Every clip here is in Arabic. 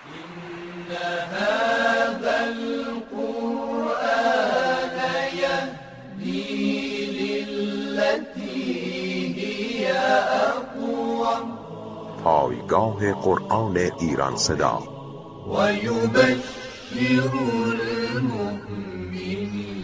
إن هذا القرآن يهدي للتي هي أقوم. پایگاه قرآن ایران صدا ويبشر المؤمنين.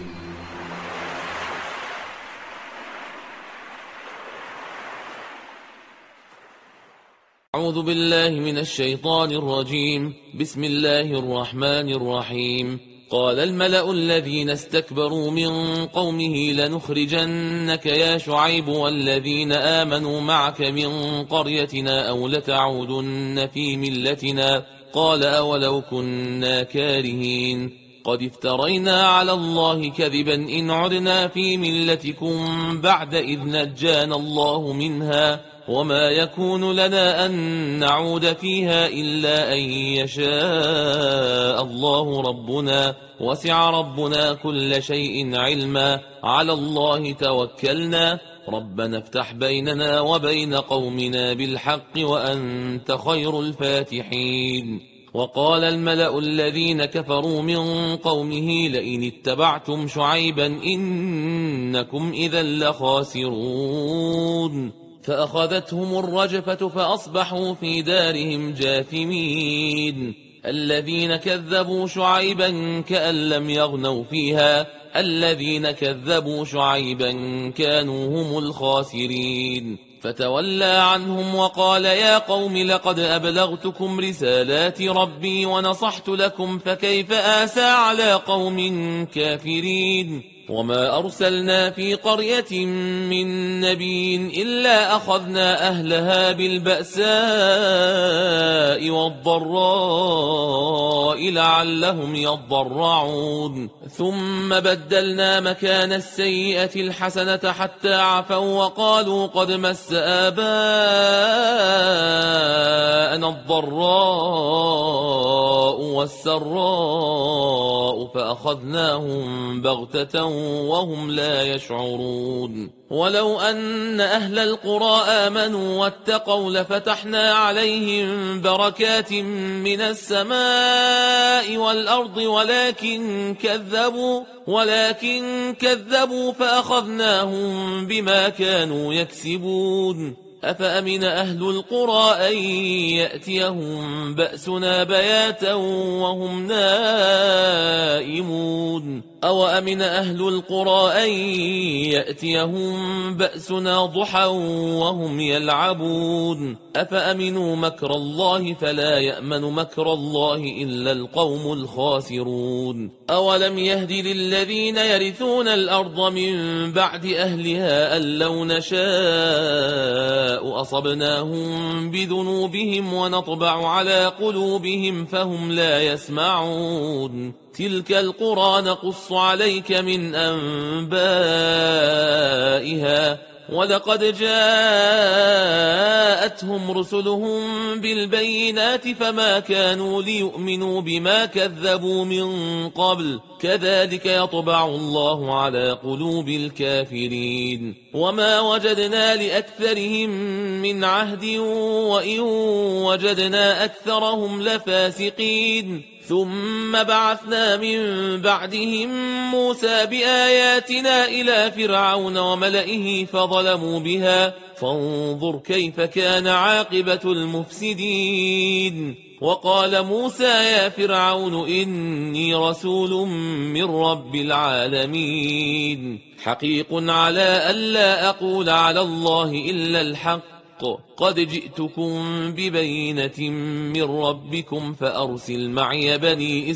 أعوذ بالله من الشيطان الرجيم. بسم الله الرحمن الرحيم. قال الملأ الذين استكبروا من قومه لنخرجنك يا شعيب والذين آمنوا معك من قريتنا أو لتعودن في ملتنا قال أولو كنا كارهين قد افترينا على الله كذبا إن عدنا في ملتكم بعد إذ نجانا الله منها وما يكون لنا أن نعود فيها إلا أن يشاء الله ربنا وسع ربنا كل شيء علما على الله توكلنا ربنا افتح بيننا وبين قومنا بالحق وأنت خير الفاتحين. وقال الملأ الذين كفروا من قومه لئن اتبعتم شعيبا إنكم إذا لخاسرون فأخذتهم الرجفة فأصبحوا في دارهم جاثمين. الذين كذبوا شعيبا كأن لم يغنوا فيها الذين كذبوا شعيبا كانوا هم الخاسرين. فتولى عنهم وقال يا قوم لقد أبلغتكم رسالات ربي ونصحت لكم فكيف آسى على قوم كافرين. وما أرسلنا في قرية من نبي إلا أخذنا أهلها بالبأساء والضراء لعلهم يضرعون ثم بدلنا مكان السيئة الحسنة حتى عفوا وقالوا قد مس آباءنا الضراء والسراء فأخذناهم بغتة وهم لا يشعرون. ولو أن أهل القرى آمنوا واتقوا لفتحنا عليهم بركات من السماء والأرض ولكن كذبوا فأخذناهم بما كانوا يكسبون. أفأمن أهل القرى أن يأتيهم بأسنا بياتا وهم نائمون أو أمن أهل القرى أن يأتيهم بأسنا ضحى وهم يلعبون أفأمنوا مكر الله فلا يأمن مكر الله إلا القوم الخاسرون. أولم يهد للذين يرثون الأرض من بعد أهلها أن لو نشاء أصبناهم بذنوبهم ونطبع على قلوبهم فهم لا يسمعون. تلك القرى نقص عليك من أنبائها ولقد جاءتهم رسلهم بالبينات فما كانوا ليؤمنوا بما كذبوا من قبل كذلك يطبع الله على قلوب الكافرين. وما وجدنا لأكثرهم من عهد وإن وجدنا أكثرهم لفاسقين. ثم بعثنا من بعدهم موسى بآياتنا إلى فرعون وملئه فظلموا بها فانظر كيف كان عاقبة المفسدين. وقال موسى يا فرعون إني رسول من رب العالمين حقيق على ألا أقول على الله إلا الحق قد جئتكم ببينة من ربكم فأرسل معي بني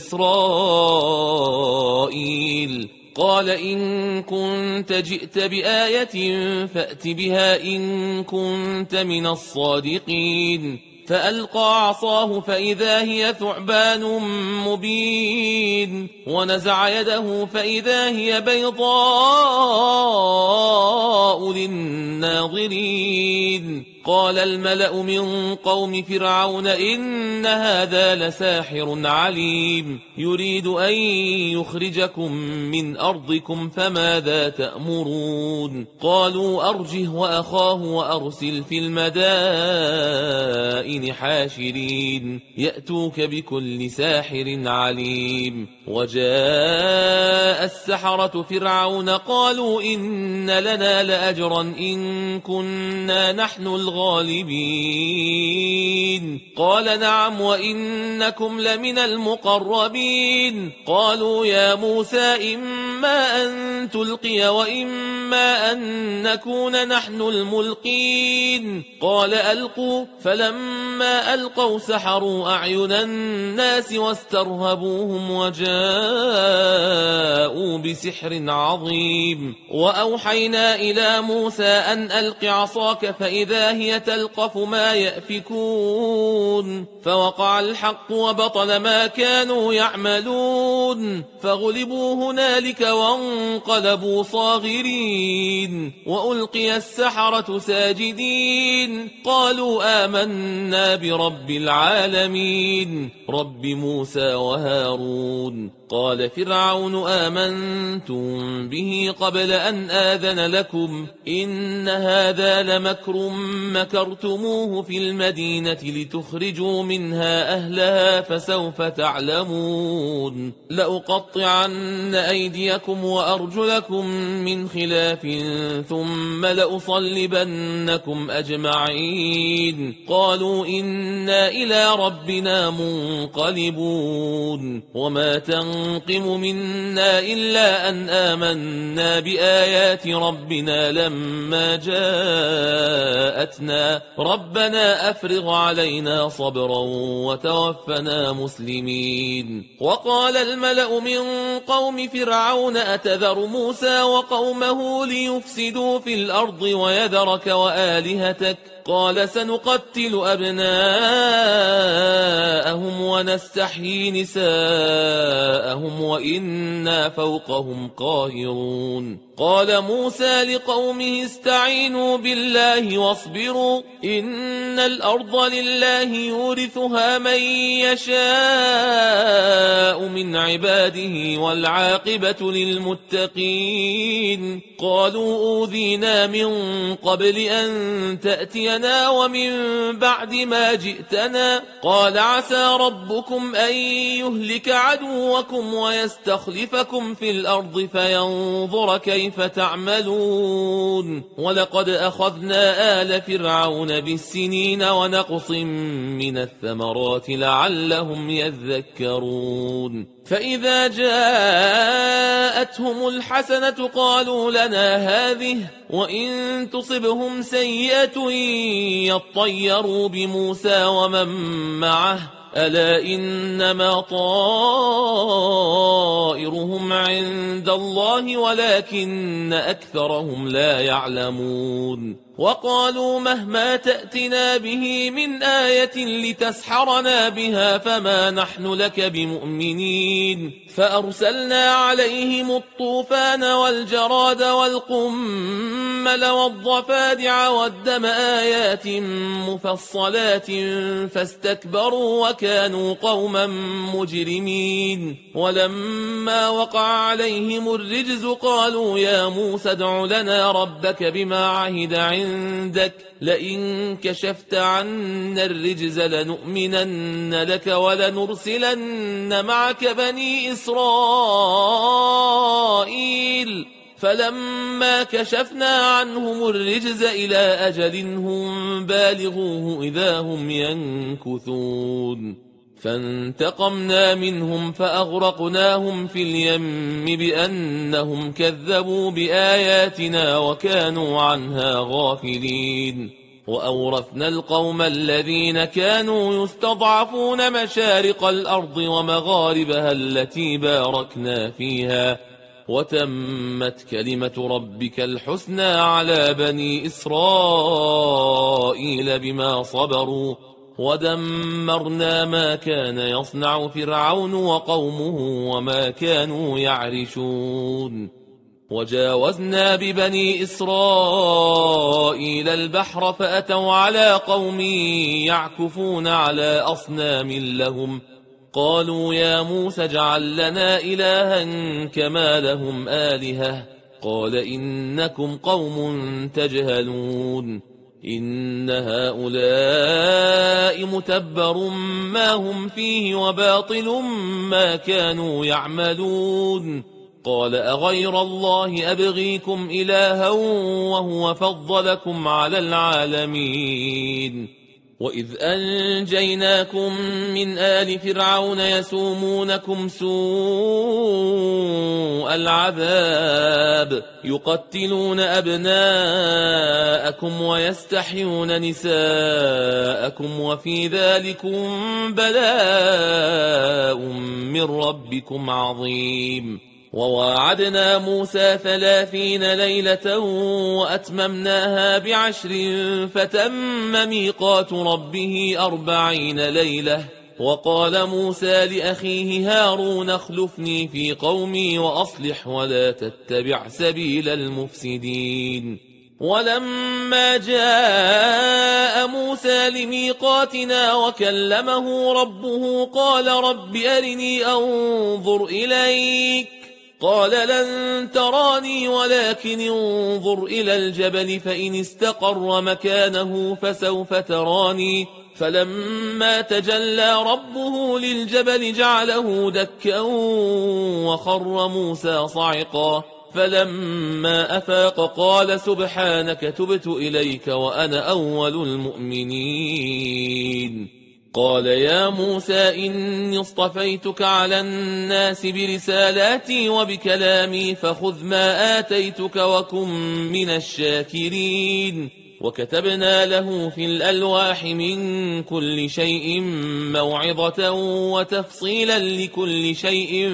إسرائيل. قال إن كنت جئت بآية فأت بها إن كنت من الصادقين. فألقى عصاه فإذا هي ثعبان مبين ونزع يده فإذا هي بيضاء للناظرين قال الملأ من قوم فرعون إن هذا لساحر عليم يريد أن يخرجكم من أرضكم فماذا تأمرون قالوا أرجه وأخاه وأرسل في المدائن حاشرين يأتوك بكل ساحر عليم وجاء السحرة فرعون قالوا إن لنا لأجرا إن كنا نحن الغالبين قال نعم وإنكم لمن المقربين قالوا يا موسى إما أن تلقي وإما أن نكون نحن الملقين قال ألقوا فلما ألقوا سحروا أعين الناس واسترهبوهم وجاءوا بسحر عظيم وأوحينا إلى موسى أن ألق عصاك فإذا هي تلقف ما يأفكون فوقع الحق وبطل ما كانوا يعملون فغلبوا هنالك وانقلبوا صاغرين وألقي السحرة ساجدين قالوا آمنا برب العالمين رب موسى وهارون قال فرعون آمنتم به قبل أن آذن لكم إن هذا لمكر مكرتموه في المدينة لتخرجوا منها أهلها فسوف تعلمون لأقطعن أيديكم وأرجلكم من خلاف ثم لأصلبنكم أجمعين قالوا إنا إلى ربنا منقلبون وما تنقم منا إلا أن آمنا بآيات ربنا لما جاءتنا ربنا أفرغ علينا صبرا وتوفنا مسلمين وقال الملأ من قوم فرعون أتذر موسى وقومه ليفسدوا في الأرض ويذرك وآلهتك قال سنقتل أبناءهم ونستحيي نساءهم وإنا فوقهم قاهرون قال موسى لقومه استعينوا بالله واصبروا إن الأرض لله يورثها من يشاء من عباده والعاقبة للمتقين قالوا أوذينا من قبل أن تأتينا ومن بعد ما جئتنا قال عسى ربكم أن يهلك عدوكم ويستخلفكم في الأرض فينظر كيف تعملون ولقد أخذنا آل فرعون بالسنين ونقص من الثمرات لعلهم يذكرون فإذا جاءتهم الحسنة قالوا لنا هذه وإن تصبهم سيئة يطيروا بموسى ومن معه ألا إنما طائرهم عند الله ولكن أكثرهم لا يعلمون وقالوا مهما تأتنا به من آية لتسحرنا بها فما نحن لك بمؤمنين فأرسلنا عليهم الطوفان والجراد والقمل والضفادع والدم آيات مفصلات فاستكبروا وكانوا قوما مجرمين ولما وقع عليهم الرجز قالوا يا موسى ادع لنا ربك بما عهد عندك لئن كشفت عنا الرجز لنؤمنن لك ولنرسلن معك بني إسرائيل فلما كشفنا عنهم الرجز إلى أجل هم بالغوه إذا هم ينكثون فانتقمنا منهم فأغرقناهم في اليم بأنهم كذبوا بآياتنا وكانوا عنها غافلين وأورثنا القوم الذين كانوا يستضعفون مشارق الأرض ومغاربها التي باركنا فيها وتمت كلمة ربك الحسنى على بني إسرائيل بما صبروا ودمرنا ما كان يصنع فرعون وقومه وما كانوا يعرشون وجاوزنا ببني إسرائيل البحر فأتوا على قوم يعكفون على أصنام لهم قالوا يا موسى اجعل لنا إلها كما لهم آلهة قال إنكم قوم تجهلون إن هؤلاء متبر ما هم فيه وباطل ما كانوا يعملون قال أغير الله أبغيكم إلها وهو فضلكم على العالمين وإذ أنجيناكم من آل فرعون يسومونكم سوء العذاب يقتلون أبناءكم ويستحيون نساءكم وفي ذلكم بلاء من ربكم عظيم وواعدنا موسى 30 ليلة وأتممناها ب10 فتم ميقات ربه 40 ليلة وقال موسى لأخيه هارون اخلفني في قومي وأصلح ولا تتبع سبيل المفسدين ولما جاء موسى لميقاتنا وكلمه ربه قال رب أرني أنظر إليك قال لن تراني ولكن انظر إلى الجبل فإن استقر مكانه فسوف تراني فلما تجلى ربه للجبل جعله دكا وخر موسى صعقا فلما أفاق قال سبحانك تبت إليك وأنا أول المؤمنين قال يا موسى إني اصطفيتك على الناس برسالاتي وبكلامي فخذ ما آتيتك وكن من الشاكرين وكتبنا له في الألواح من كل شيء موعظة وتفصيلا لكل شيء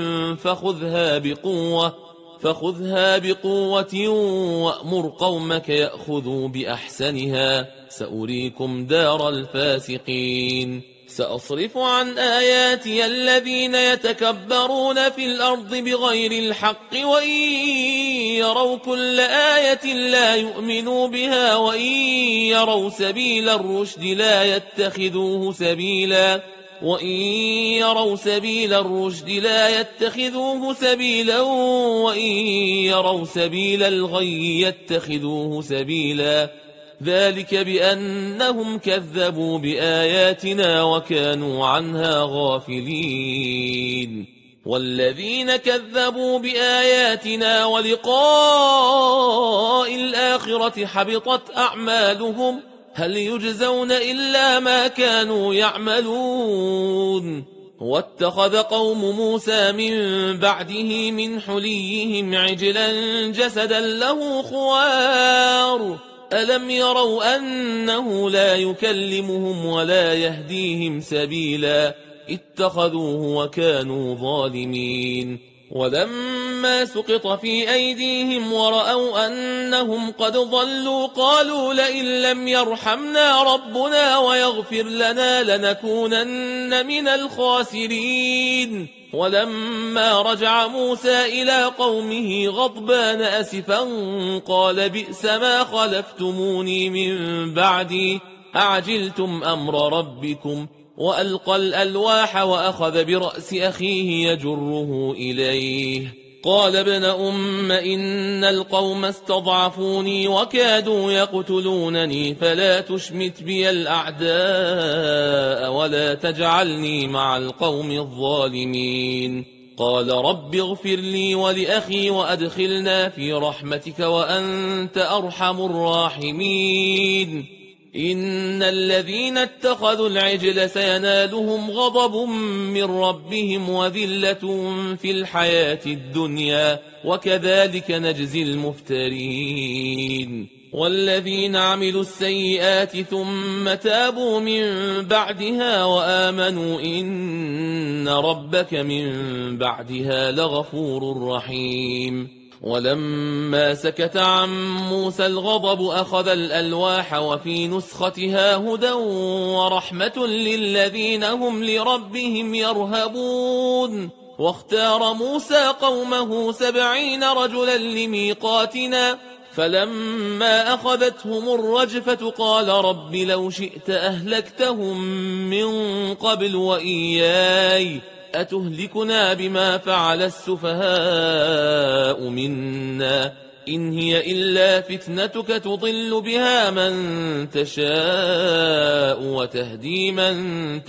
فخذها بقوة وأمر قومك يأخذوا بأحسنها سأريكم دار الفاسقين سأصرف عن آياتي الذين يتكبرون في الأرض بغير الحق وإن يروا كل آية لا يؤمنوا بها وإن يروا سبيل الرشد لا يتخذوه سبيلا وإن يروا سبيل الغي يتخذوه سبيلا ذلك بأنهم كذبوا بآياتنا وكانوا عنها غافلين والذين كذبوا بآياتنا ولقاء الآخرة حبطت أعمالهم هل يجزون إلا ما كانوا يعملون واتخذ قوم موسى من بعده من حليهم عجلا جسدا له خوار ألم يروا أنه لا يكلمهم ولا يهديهم سبيلا اتخذوه وكانوا ظالمين ولما سقط في أيديهم ورأوا أنهم قد ضلوا قالوا لئن لم يرحمنا ربنا ويغفر لنا لنكونن من الخاسرين ولما رجع موسى إلى قومه غضبان أسفا قال بئس ما خلفتموني من بعدي أعجلتم أمر ربكم وألقى الألواح وأخذ برأس أخيه يجره إليه قال ابن أم إن القوم استضعفوني وكادوا يقتلونني فلا تشمت بي الأعداء ولا تجعلني مع القوم الظالمين قال رب اغفر لي ولأخي وأدخلنا في رحمتك وأنت أرحم الراحمين إن الذين اتخذوا العجل سينالهم غضب من ربهم وذلة في الحياة الدنيا وكذلك نجزي المفترين والذين عملوا السيئات ثم تابوا من بعدها وآمنوا إن ربك من بعدها لغفور رحيم ولما سكت عن موسى الغضب أخذ الألواح وفي نسختها هدى ورحمة للذين هم لربهم يرهبون واختار موسى قومه 70 رجلا لميقاتنا فلما أخذتهم الرجفة قال رب لو شئت أهلكتهم من قبل وإياي أتهلكنا بما فعل السفهاء منا إن هي إلا فتنتك تضل بها من تشاء وتهدي من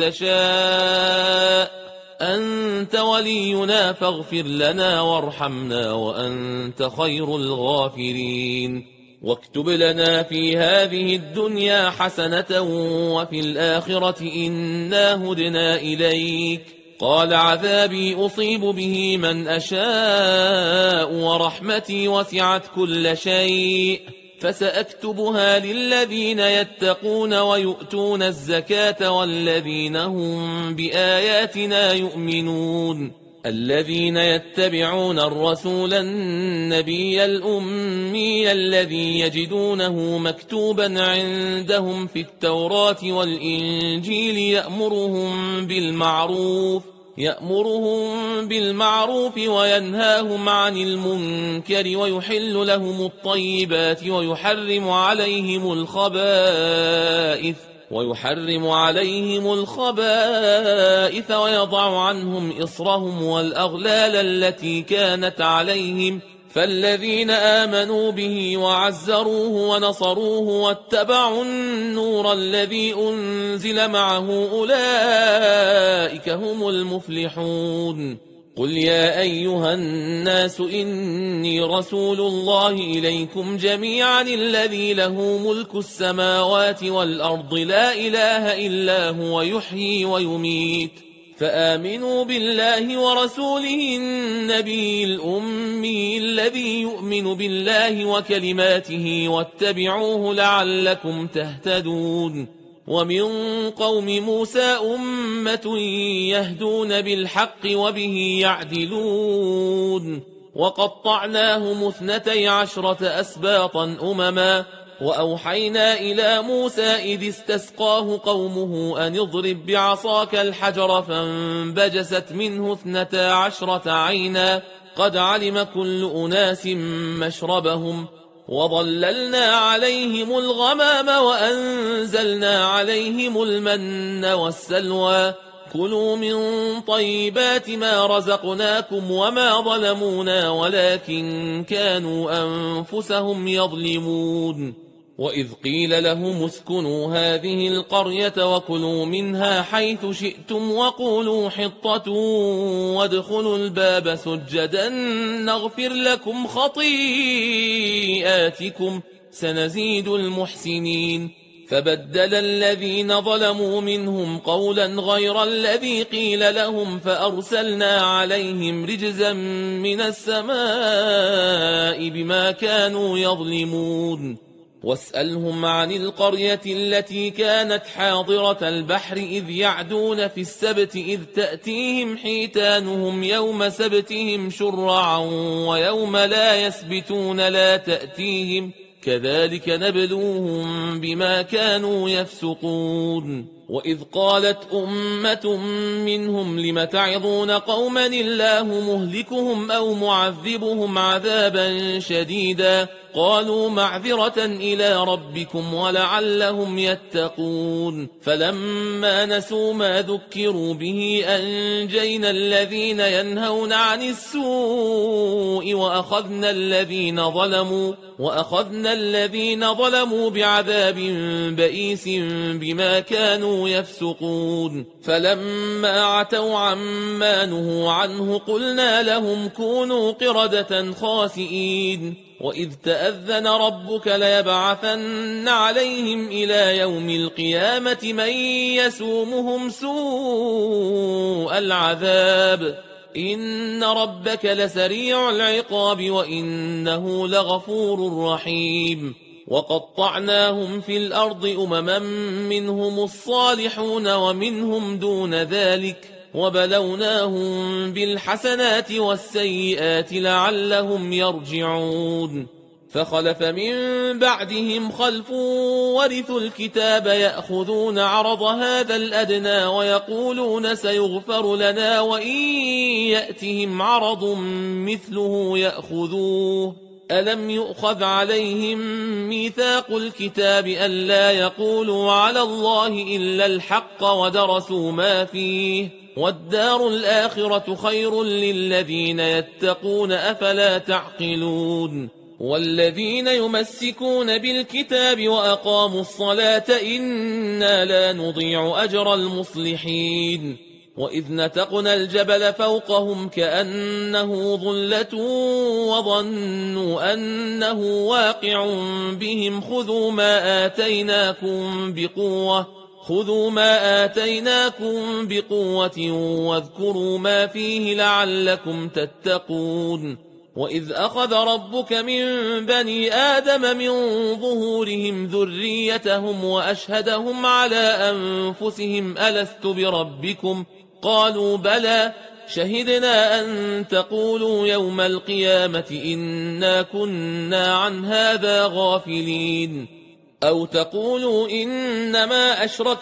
تشاء أنت ولينا فاغفر لنا وارحمنا وأنت خير الغافرين واكتب لنا في هذه الدنيا حسنة وفي الآخرة إنا هدنا إليك قال عذابي أصيب به من أشاء ورحمتي وسعت كل شيء فسأكتبها للذين يتقون ويؤتون الزكاة والذين هم بآياتنا يؤمنون الذين يتبعون الرسول النبي الأمي الذي يجدونه مكتوبا عندهم في التوراة والإنجيل يأمرهم بالمعروف وينهاهم عن المنكر ويحل لهم الطيبات ويحرم عليهم الخبائث ويضع عنهم إصرهم والأغلال التي كانت عليهم فالذين آمنوا به وعزروه ونصروه واتبعوا النور الذي أنزل معه أولئك هم المفلحون قل يا أيها الناس إني رسول الله إليكم جميعا الذي له ملك السماوات والأرض لا إله إلا هو يحيي ويميت فآمنوا بالله ورسوله النبي الأمي الذي يؤمن بالله وكلماته واتبعوه لعلكم تهتدون ومن قوم موسى أمة يهدون بالحق وبه يعدلون وقطعناهم 12 أسباطا أمما وأوحينا إلى موسى إذ استسقاه قومه أن اضرب بعصاك الحجر فانبجست منه 12 عينا قد علم كل أناس مشربهم وظللنا عليهم الغمام وأنزلنا عليهم المن والسلوى كلوا من طيبات ما رزقناكم وما ظلمونا ولكن كانوا أنفسهم يظلمون وإذ قيل لهم اسكنوا هذه القرية وكلوا منها حيث شئتم وقولوا حطة وادخلوا الباب سجدا نغفر لكم خطيئاتكم سنزيد المحسنين فبدل الذين ظلموا منهم قولا غير الذي قيل لهم فأرسلنا عليهم رجزا من السماء بما كانوا يظلمون واسألهم عن القرية التي كانت حاضرة البحر إذ يعدون في السبت إذ تأتيهم حيتانهم يوم سبتهم شرعا ويوم لا يسبتون لا تأتيهم كذلك نبلوهم بما كانوا يفسقون وإذ قالت أمة منهم لم تعظون قوما الله مهلكهم أو معذبهم عذابا شديدا قالوا معذرة إلى ربكم ولعلهم يتقون فلما نسوا ما ذكروا به أنجينا الذين ينهون عن السوء وأخذنا الذين ظلموا بعذاب بئيس بما كانوا يفسقون فلما عتوا عما نهوا عنه قلنا لهم كونوا قردة خاسئين وإذ تأذن ربك ليبعثن عليهم إلى يوم القيامة من يسومهم سوء العذاب إن ربك لسريع العقاب وإنه لغفور رحيم وقطعناهم في الأرض أمما منهم الصالحون ومنهم دون ذلك وبلوناهم بالحسنات والسيئات لعلهم يرجعون فخلف من بعدهم خلف ورثوا الكتاب يأخذون عرض هذا الأدنى ويقولون سيغفر لنا وإن يأتهم عرض مثله يأخذوه ألم يؤخذ عليهم ميثاق الكتاب ألا يقولوا على الله إلا الحق ودرسوا ما فيه والدار الآخرة خير للذين يتقون أفلا تعقلون والذين يمسكون بالكتاب وأقاموا الصلاة إنا لا نضيع أجر المصلحين وإذ نتقنا الجبل فوقهم كأنه ظلة وظنوا أنه واقع بهم خذوا ما آتيناكم بقوة واذكروا ما فيه لعلكم تتقون وإذ أخذ ربك من بني آدم من ظهورهم ذريتهم وأشهدهم على أنفسهم ألست بربكم قالوا بلى شهدنا أن تقولوا يوم القيامة إنا كنا عن هذا غافلين أو تقولوا إنما أشرك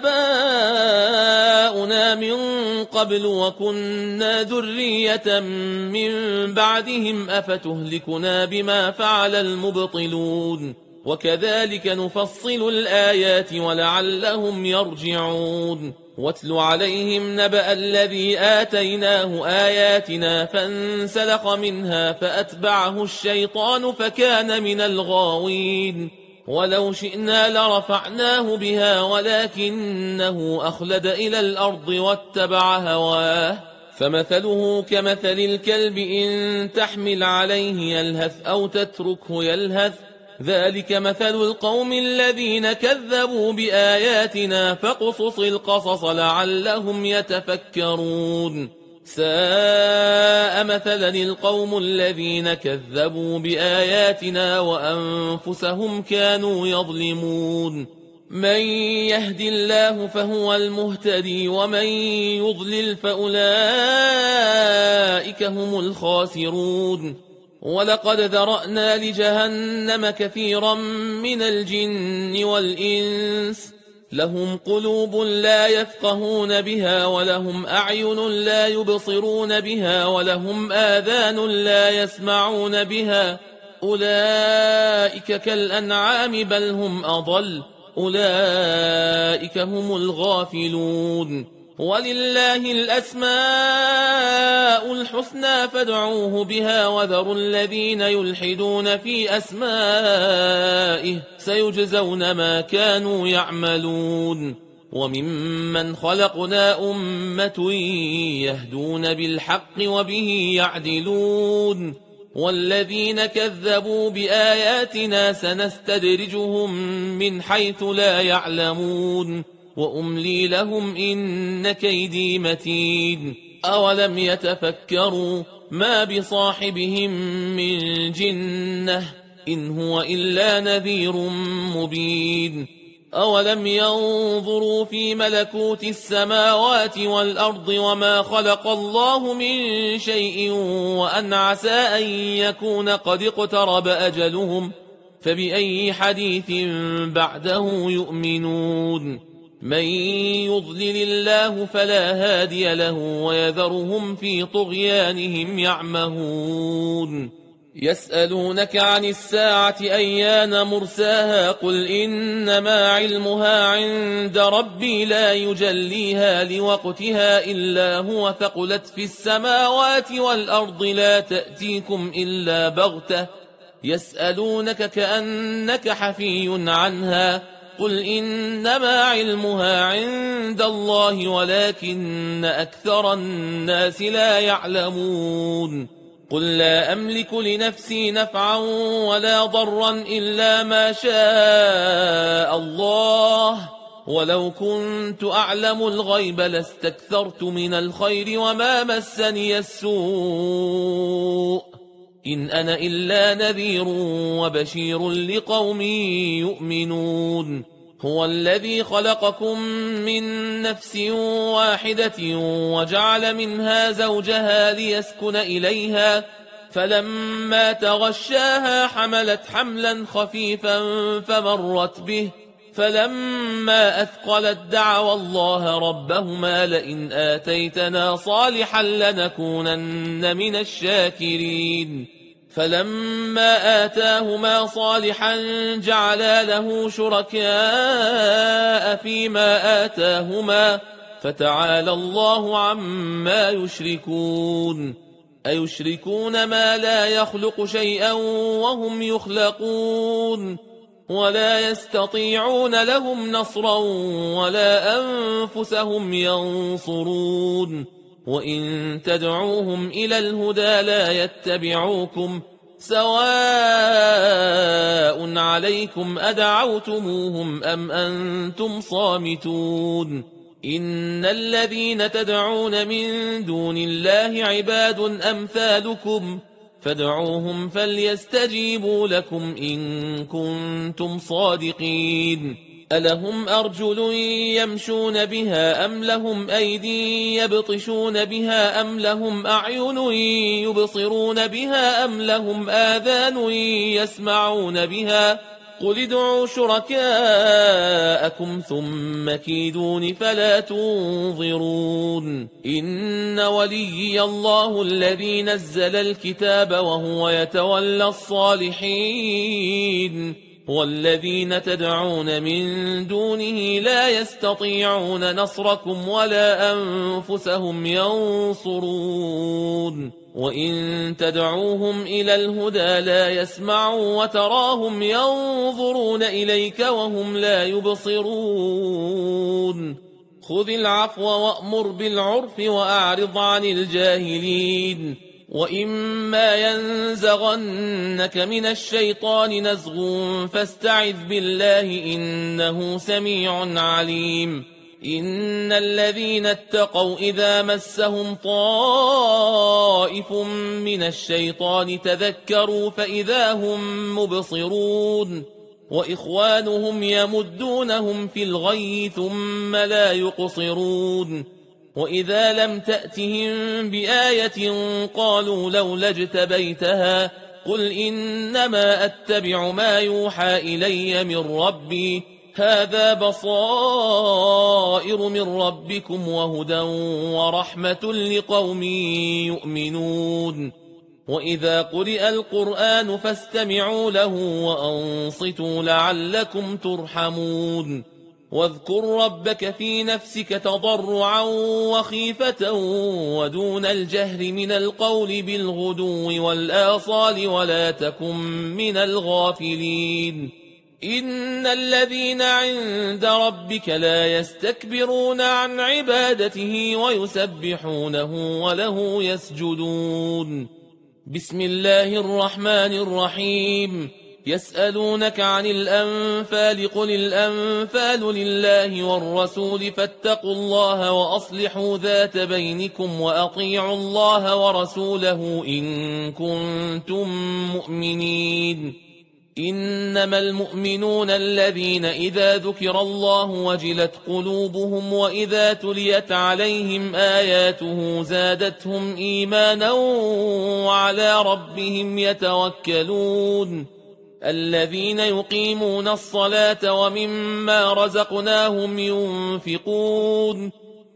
آباؤنا من قبل وكنا ذرية من بعدهم أفتهلكنا بما فعل المبطلون وكذلك نفصل الآيات ولعلهم يرجعون واتل عليهم نبأ الذي آتيناه آياتنا فانسلخ منها فأتبعه الشيطان فكان من الغاوين ولو شئنا لرفعناه بها ولكنه أخلد إلى الأرض واتبع هواه فمثله كمثل الكلب إن تحمل عليه يلهث أو تتركه يلهث ذلك مثل القوم الذين كذبوا بآياتنا فاقصص القصص لعلهم يتفكرون ساء مثلا القوم الذين كذبوا بآياتنا وأنفسهم كانوا يظلمون من يهد الله فهو المهتدي ومن يضلل فأولئك هم الخاسرون ولقد ذرأنا لجهنم كثيرا من الجن والإنس لهم قلوب لا يفقهون بها ولهم أعين لا يبصرون بها ولهم آذان لا يسمعون بها أولئك كالأنعام بل هم أضل أولئك هم الغافلون ولله الأسماء الحسنى فادعوه بها وذروا الذين يلحدون في أسمائه سيجزون ما كانوا يعملون وممن خلقنا أمة يهدون بالحق وبه يعدلون والذين كذبوا بآياتنا سنستدرجهم من حيث لا يعلمون وأملي لهم إن كيدي متين أولم يتفكروا ما بصاحبهم من جنة إن هو إلا نذير مبين أولم ينظروا في ملكوت السماوات والأرض وما خلق الله من شيء وأن عسى أن يكون قد اقترب أجلهم فبأي حديث بعده يؤمنون من يضلل الله فلا هادي له ويذرهم في طغيانهم يعمهون يسألونك عن الساعة أيان مرساها قل إنما علمها عند ربي لا يجليها لوقتها إلا هو ثقلت في السماوات والأرض لا تأتيكم إلا بغتة يسألونك كأنك حفي عنها قل إنما علمها عند الله ولكن أكثر الناس لا يعلمون قل لا أملك لنفسي نفعا ولا ضرا إلا ما شاء الله ولو كنت أعلم الغيب لاستكثرت من الخير وما مسني السوء إن أنا إلا نذير وبشير لقوم يؤمنون هو الذي خلقكم من نفس واحدة وجعل منها زوجها ليسكن إليها فلما تغشاها حملت حملا خفيفا فمرت به، فلما أثقلت دعوا الله ربهما لئن آتيتنا صالحا لنكونن من الشاكرين. فلما آتاهما صالحا جعلا له شركاء فيما آتاهما، فتعالى الله عما يشركون. أيشركون ما لا يخلق شيئا وهم يخلقون، ولا يستطيعون لهم نصرا ولا أنفسهم ينصرون. وإن تدعوهم إلى الهدى لا يتبعوكم، سواء عليكم أدعوتموهم أم أنتم صامتون. إن الذين تدعون من دون الله عباد أمثالكم، فادعوهم فليستجيبوا لكم إن كنتم صادقين. ألهم أرجل يمشون بها أم لهم أيدي يبطشون بها أم لهم أعين يبصرون بها أم لهم آذان يسمعون بها؟ قل ادعوا شركاءكم ثم كيدون فلا تنظرون. إن وليي الله الذي نزل الكتاب وهو يتولى الصالحين، والذين تدعون من دونه لا يستطيعون نصركم ولا أنفسهم ينصرون. وإن تدعوهم إلى الهدى لا يسمعوا وتراهم ينظرون إليك وهم لا يبصرون. خذ العفو وأمر بالعرف وأعرض عن الجاهلين. وإما ينزغنك من الشيطان نزغ فاستعذ بالله إنه سميع عليم. إن الذين اتقوا إذا مسهم طائف من الشيطان تذكروا فإذا هم مبصرون، وإخوانهم يمدونهم في الغي ثم لا يقصرون. وإذا لم تأتهم بآية قالوا لولا اجتبيتها، قل إنما أتبع ما يوحى إلي من ربي، هذا بصائر من ربكم وهدى ورحمة لقوم يؤمنون. وإذا قرئ القرآن فاستمعوا له وأنصتوا لعلكم ترحمون. واذكر ربك في نفسك تضرعا وخيفة ودون الجهر من القول بالغدو والآصال ولا تكن من الغافلين. إن الذين عند ربك لا يستكبرون عن عبادته ويسبحونه وله يسجدون. بسم الله الرحمن الرحيم. يسألونك عن الأنفال، قل الأنفال لله والرسول فاتقوا الله وأصلحوا ذات بينكم وأطيعوا الله ورسوله إن كنتم مؤمنين. إنما المؤمنون الذين إذا ذكر الله وجلت قلوبهم وإذا تليت عليهم آياته زادتهم إيمانا وعلى ربهم يتوكلون. الذين يقيمون الصلاة ومما رزقناهم ينفقون،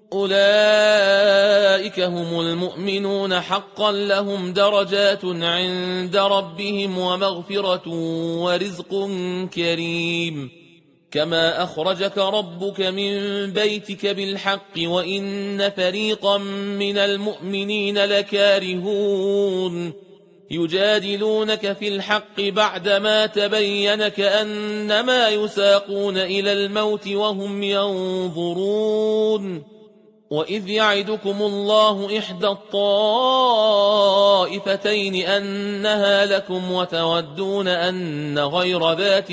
أولئك هم المؤمنون حقا، لهم درجات عند ربهم ومغفرة ورزق كريم. كما أخرجك ربك من بيتك بالحق وإن فريقا من المؤمنين لكارهون. يجادلونك في الحق بعدما تبين كأنما يساقون إلى الموت وهم ينظرون. وإذ يعدكم الله إحدى الطائفتين أنها لكم وتودون أن غير ذات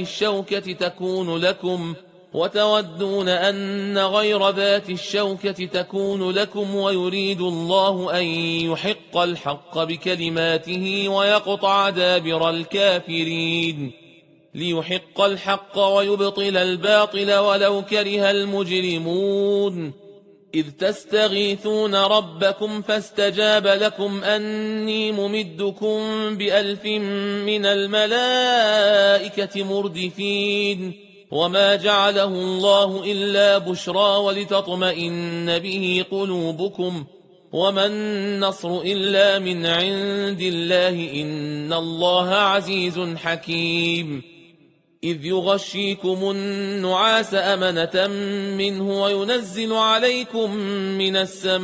الشوكة تكون لكم ويريد الله أن يحق الحق بكلماته ويقطع دابر الكافرين، ليحق الحق ويبطل الباطل ولو كره المجرمون. إذ تستغيثون ربكم فاستجاب لكم أني ممدكم ب1000 من الملائكة مردفين وما جعله الله إلا بشرى ولتطمئن به قلوبكم وما النصر إلا من عند الله إن الله عزيز حكيم إذ يغشيكم النعاس أمنة منه وينزل عليكم من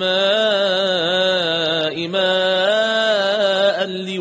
السماء ماء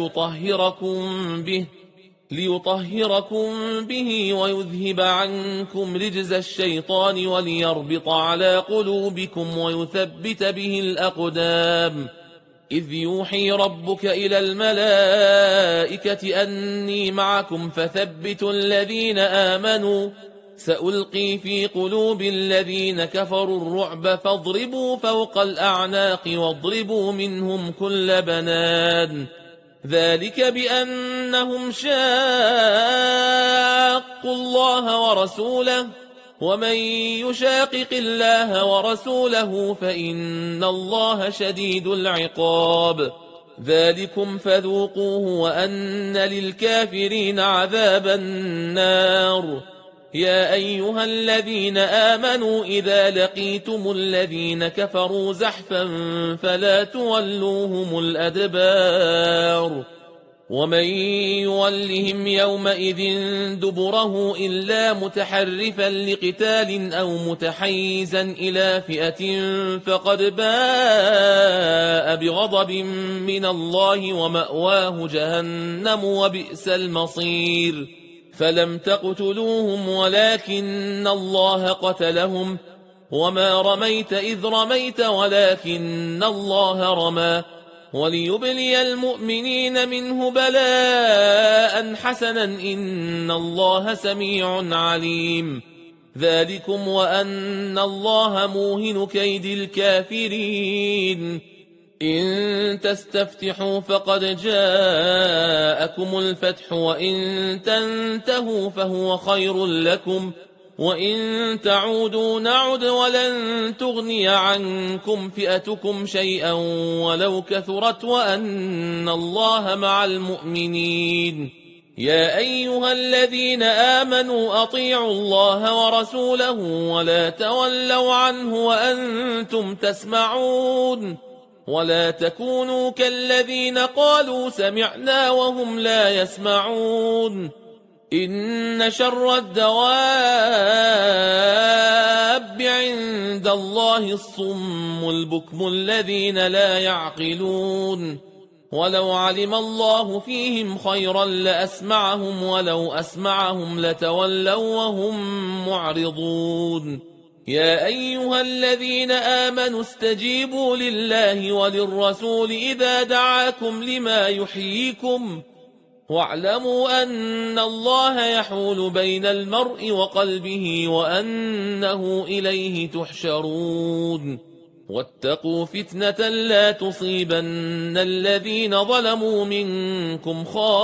ليطهركم به ويذهب عنكم رجز الشيطان وليربط على قلوبكم ويثبت به الأقدام إذ يوحي ربك إلى الملائكة أني معكم فثبتوا الذين آمنوا سألقي في قلوب الذين كفروا الرعب فاضربوا فوق الأعناق واضربوا منهم كل بنان ذلك بأنهم شاقوا الله ورسوله ومن يشاقق الله ورسوله فإن الله شديد العقاب ذلكم فذوقوه وأن للكافرين عذاب النار يا أيها الذين آمنوا إذا لقيتم الذين كفروا زحفا فلا تولوهم الأدبار ومن يولهم يومئذ دبره إلا متحرفا لقتال أو متحيزا إلى فئة فقد باء بغضب من الله ومأواه جهنم وبئس المصير فلم تقتلوهم ولكن الله قتلهم وما رميت إذ رميت ولكن الله رمى وليبلي المؤمنين منه بلاء حسنا إن الله سميع عليم ذلكم وأن الله موهن كيد الكافرين إن تستفتحوا فقد جاءكم الفتح وإن تنتهوا فهو خير لكم وإن تعودوا نعد ولن تغني عنكم فئتكم شيئا ولو كثرت وأن الله مع المؤمنين يا أيها الذين آمنوا أطيعوا الله ورسوله ولا تولوا عنه وأنتم تسمعون ولا تكونوا كالذين قالوا سمعنا وهم لا يسمعون إن شر الدواب عند الله الصم البكم الذين لا يعقلون ولو علم الله فيهم خيرا لأسمعهم ولو أسمعهم لتولوا وهم معرضون يا أيها الذين آمنوا استجيبوا لله وللرسول إذا دعاكم لما يحييكم واعلموا أن الله يحول بين المرء وقلبه وأنه إليه تحشرون واتقوا فتنة لا تصيبن الذين ظلموا منكم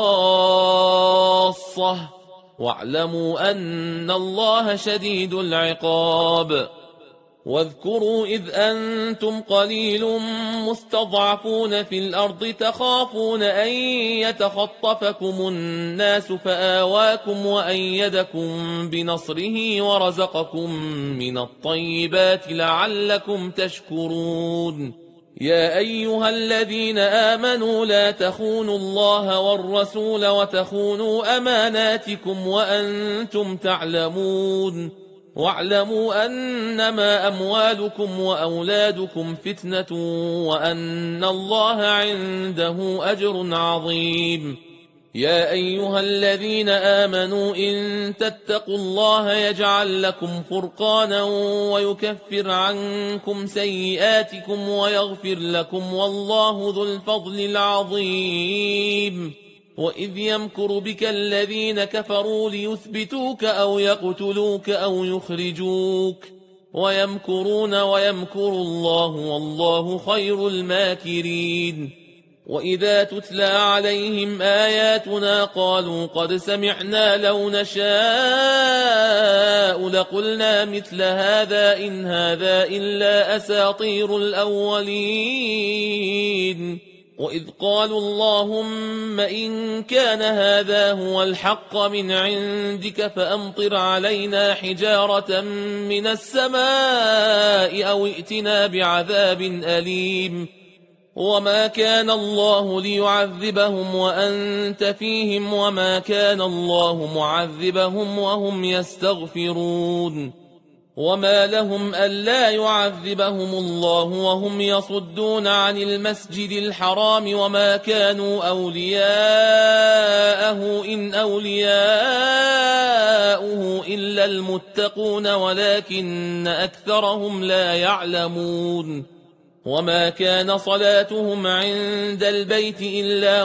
خاصة واعلموا أن الله شديد العقاب واذكروا إذ أنتم قليل مستضعفون في الأرض تخافون أن يتخطفكم الناس فآواكم وأيدكم بنصره ورزقكم من الطيبات لعلكم تشكرون يا أيها الذين آمنوا لا تخونوا الله والرسول وتخونوا أماناتكم وأنتم تعلمون واعلموا أنما أموالكم وأولادكم فتنة وأن الله عنده أجر عظيم يا أيها الذين آمنوا إن تتقوا الله يجعل لكم فرقانا ويكفر عنكم سيئاتكم ويغفر لكم والله ذو الفضل العظيم وإذ يمكر بك الذين كفروا ليثبتوك أو يقتلوك أو يخرجوك ويمكرون ويمكر الله والله خير الماكرين وإذا تتلى عليهم آياتنا قالوا قد سمعنا لو نشاء لقلنا مثل هذا إن هذا إلا أساطير الأولين وإذ قالوا اللهم إن كان هذا هو الحق من عندك فأمطر علينا حجارة من السماء أو ائتنا بعذاب أليم وما كان الله ليعذبهم وأنت فيهم وما كان الله معذبهم وهم يستغفرون وما لهم ألا يعذبهم الله وهم يصدون عن المسجد الحرام وما كانوا أولياءه إن أولياؤه إلا المتقون ولكن أكثرهم لا يعلمون وما كان صلاتهم عند البيت إلا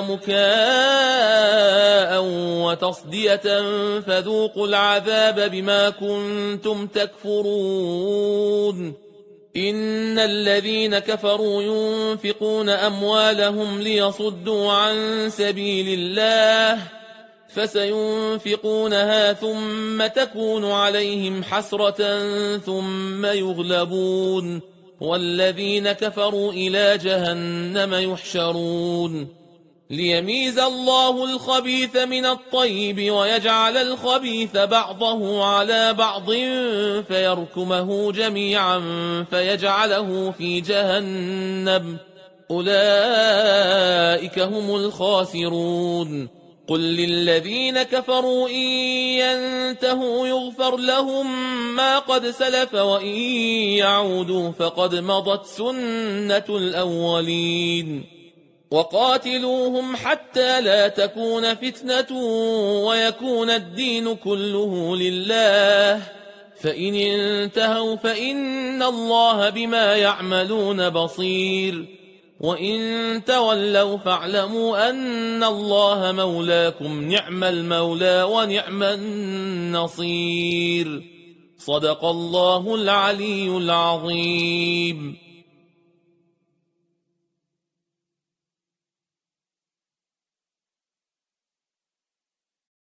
مكاء وتصدية فذوقوا العذاب بما كنتم تكفرون إن الذين كفروا ينفقون أموالهم ليصدوا عن سبيل الله فسينفقونها ثم تكون عليهم حسرة ثم يغلبون والذين كفروا إلى جهنم يحشرون ليميز الله الخبيث من الطيب ويجعل الخبيث بعضه على بعض فيركمه جميعا فيجعله في جهنم أولئك هم الخاسرون قل للذين كفروا إن ينتهوا يغفر لهم ما قد سلف وإن يعودوا فقد مضت سنة الأولين وقاتلوهم حتى لا تكون فتنة ويكون الدين كله لله فإن انتهوا فإن الله بما يعملون بصير وإن تولوا فاعلموا أن الله مولاكم نعم المولى ونعم النصير صدق الله العلي العظيم.